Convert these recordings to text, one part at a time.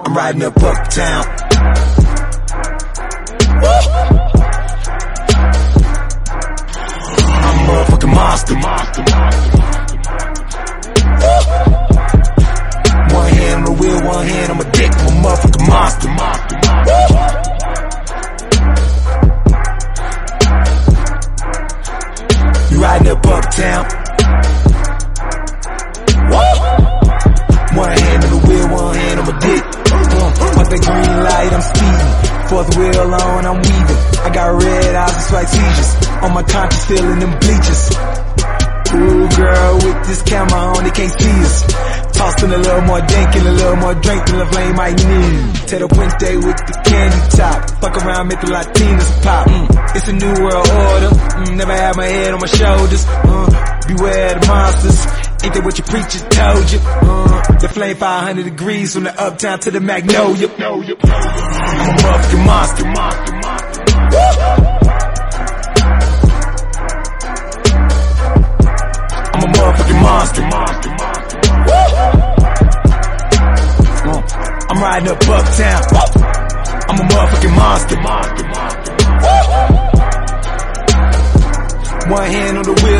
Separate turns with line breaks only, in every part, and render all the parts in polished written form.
I'm riding up uptown. I'm a motherfucking monster. One hand on the wheel, one hand on my dick. I'm a motherfucking monster. You riding up uptown. One hand on the wheel, one hand on my dick. Want that green light, I'm speeding. Fourth wheel on, I'm weaving. I got red eyes and slight seizures. On my conscience, feeling them bleachers. Ooh, girl, with this camera on, they can't see us. Tossing a little more dank and a little more drink than the flame might need. Tato Puente with the candy top. Fuck around, make the Latinas pop. It's a new world order. Never had my head on my shoulders. Beware the monsters. Ain't that what your preacher told you? The flame 500 degrees from the uptown to the Magnolia. I'm a motherfucking monster. I'm a motherfucking monster. I'm riding up uptown. I'm a motherfucking monster. One hand on the wheel.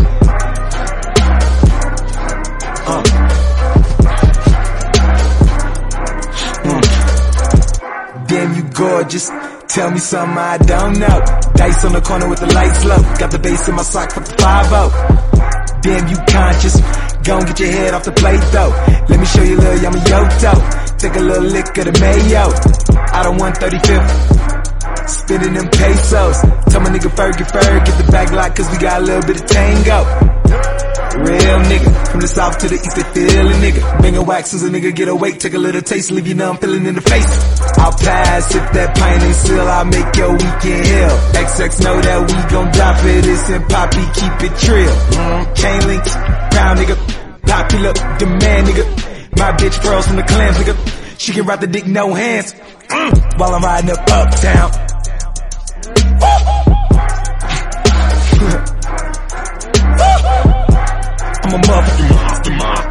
Damn, you gorgeous. Tell me something I don't know. Dice on the corner with the lights low. Got the bass in my sock, fuck the 5-0. Damn, you conscious. Gon' get your head off the plate though. Let me show you a little yummy yoto. Take a little lick of the mayo. I don't want 35th. Spending them pesos. Tell my nigga Fergie, get the back lock cause we got a little bit of tango. Real nigga, from the south to the east, they feel a nigga. Bang a wax as a nigga get awake, take a little taste, leave you numb, feeling in the face. I'll pass if that pint ain't still, I'll make your weekend hell. XX know that we gon' drop it, it's in Poppy, keep it trill. Chain links, proud nigga, popular, demand nigga. My bitch pearls from the clams nigga, she can ride the dick no hands. While I'm riding up uptown. I'm a motherfucking monster.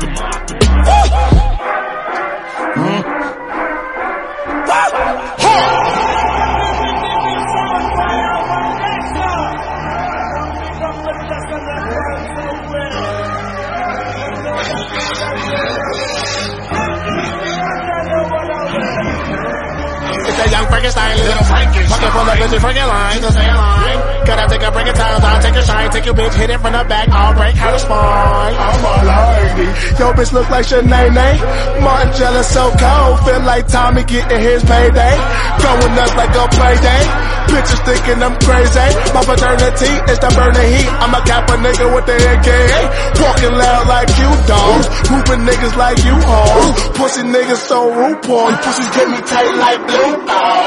It's a young Frankenstein, little Frankenstein. Pocket full of bitches, freaking lines. Gotta take a break in time, I'll take a shine. Take your bitch, hit it from the back, I'll break her spine. I'm a lady. Yo, bitch look like Shanae. Martin jealous, so cold. Feel like Tommy getting his payday. Going nuts like a playday. Bitches thinking I'm crazy. My paternity is the burning heat. I'm a Kappa nigga with the AKA. Walking loud like you dogs. Moving niggas like you hoes. Pussy niggas so RuPaul. You pussies get me tight like blue.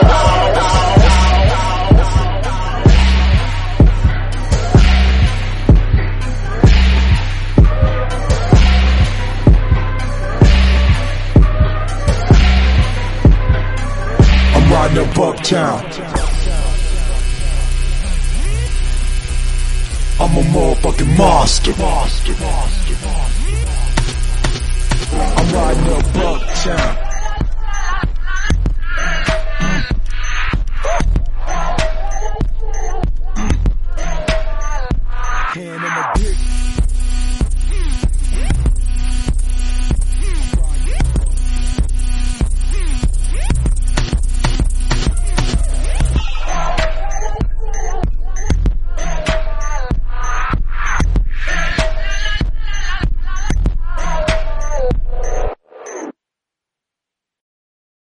I'm riding up uptown. I'm a motherfucking monster. I'm riding up uptown. Hand on my dick.